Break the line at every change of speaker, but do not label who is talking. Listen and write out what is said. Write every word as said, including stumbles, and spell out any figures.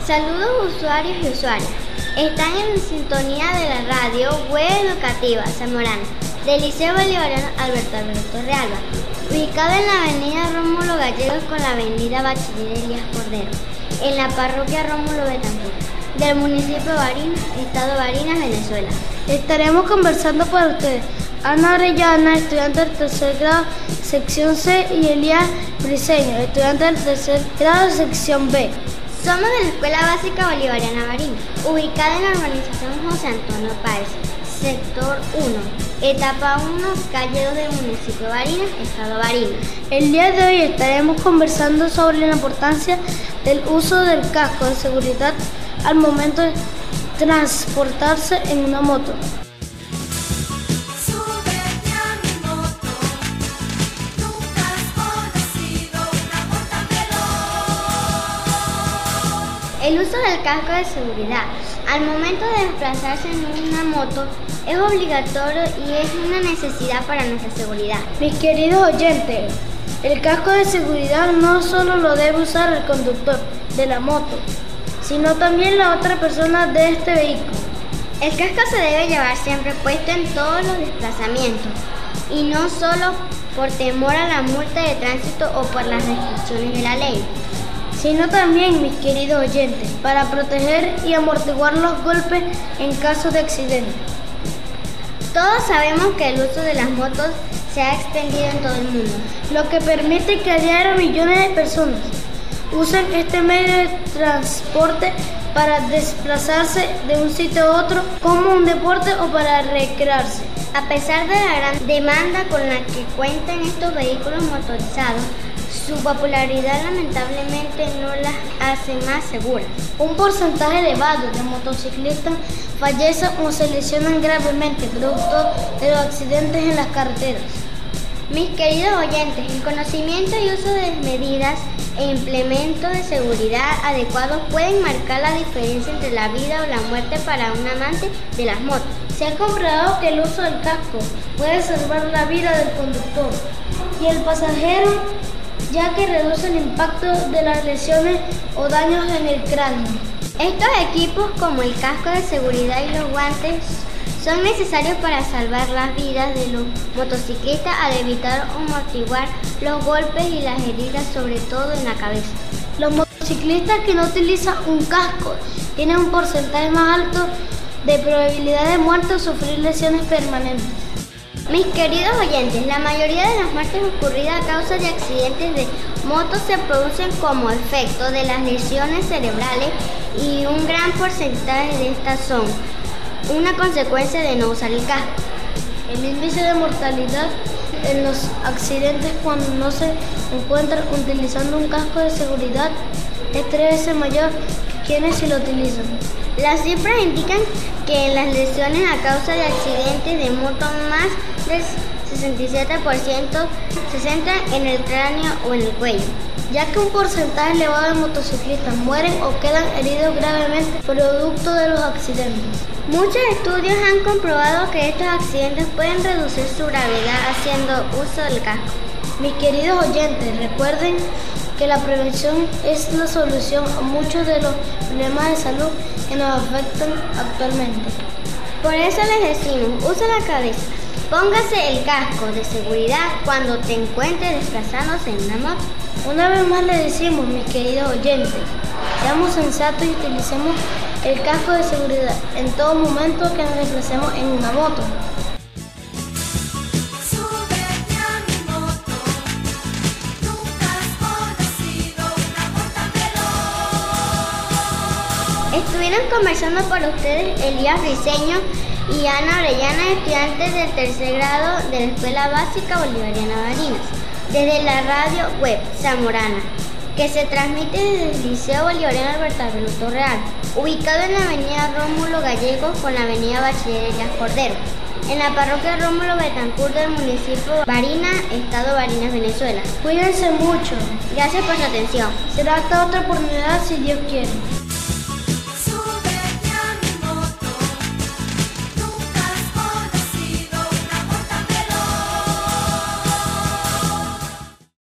Saludos usuarios y usuarias. Están en sintonía de la radio web educativa Zamorana del Liceo Bolivariano Alberto Alberto Realba, ubicado en la avenida Rómulo Gallegos con la avenida Bachiller Elías Cordero, en la parroquia Rómulo Betancourt, del municipio de Barinas, estado Barinas, Venezuela.
Estaremos conversando para ustedes Ana Orellana, estudiante del tercer grado, sección C, y Elías Briceño, estudiante del tercer grado, sección B.
Somos de la Escuela Básica Bolivariana Barinas, ubicada en la urbanización José Antonio Páez, sector uno, etapa uno, calle dos del municipio de Barinas, estado Barinas.
El día de hoy estaremos conversando sobre la importancia del uso del casco de seguridad al momento de transportarse en una moto.
El uso del casco de seguridad al momento de desplazarse en una moto es obligatorio y es una necesidad para nuestra seguridad.
Mis queridos oyentes, el casco de seguridad no solo lo debe usar el conductor de la moto, sino también la otra persona de este vehículo.
El casco se debe llevar siempre puesto en todos los desplazamientos y no solo por temor a la multa de tránsito o por las restricciones de la ley,
sino también, mis queridos oyentes, para proteger y amortiguar los golpes en caso de accidente.
Todos sabemos que el uso de las motos se ha extendido en todo el mundo,
lo que permite que a diario millones de personas usen este medio de transporte para desplazarse de un sitio a otro como un deporte o para recrearse.
A pesar de la gran demanda con la que cuentan estos vehículos motorizados, su popularidad lamentablemente no las hace más seguras.
Un porcentaje elevado de motociclistas fallecen o se lesionan gravemente producto de los accidentes en las carreteras.
Mis queridos oyentes, el conocimiento y uso de medidas e implementos de seguridad adecuados pueden marcar la diferencia entre la vida o la muerte para un amante de las motos.
Se ha comprobado que el uso del casco puede salvar la vida del conductor y el pasajero, ya que reduce el impacto de las lesiones o daños en el cráneo.
Estos equipos, como el casco de seguridad y los guantes, son necesarios para salvar las vidas de los motociclistas al evitar o amortiguar los golpes y las heridas, sobre todo en la cabeza.
Los motociclistas que no utilizan un casco tienen un porcentaje más alto de probabilidad de muerte o sufrir lesiones permanentes.
Mis queridos oyentes, la mayoría de las muertes ocurridas a causa de accidentes de motos se producen como efecto de las lesiones cerebrales y un gran porcentaje de estas son una consecuencia de no usar el casco.
El índice de mortalidad en los accidentes cuando no se encuentran utilizando un casco de seguridad es tres veces mayor que quienes sí lo utilizan.
Las cifras indican que en las lesiones a causa de accidentes de moto más del sesenta y siete por ciento se centran en el cráneo o en el cuello,
ya que un porcentaje elevado de motociclistas mueren o quedan heridos gravemente producto de los accidentes.
Muchos estudios han comprobado que estos accidentes pueden reducir su gravedad haciendo uso del casco.
Mis queridos oyentes, recuerden que la prevención es la solución a muchos de los problemas de salud que nos afectan actualmente.
Por eso les decimos, use la cabeza, póngase el casco de seguridad cuando te encuentres desplazándose en una moto.
Una vez más les decimos, mis queridos oyentes, seamos sensatos y utilicemos el casco de seguridad en todo momento que nos desplacemos en una moto.
Estuvieron conversando para ustedes Elías Briceño y Ana Orellana, estudiantes del tercer grado de la Escuela Básica Bolivariana Barinas, desde la radio web Zamorana, que se transmite desde el Liceo Bolivariano Alberto Alberto Realba, ubicado en la avenida Rómulo Gallegos con la avenida Bachiller Elías Cordero, en la parroquia Rómulo Betancourt del municipio de Barinas, estado Barinas, Venezuela.
Cuídense mucho.
Gracias por su atención.
Será hasta otra oportunidad si Dios quiere.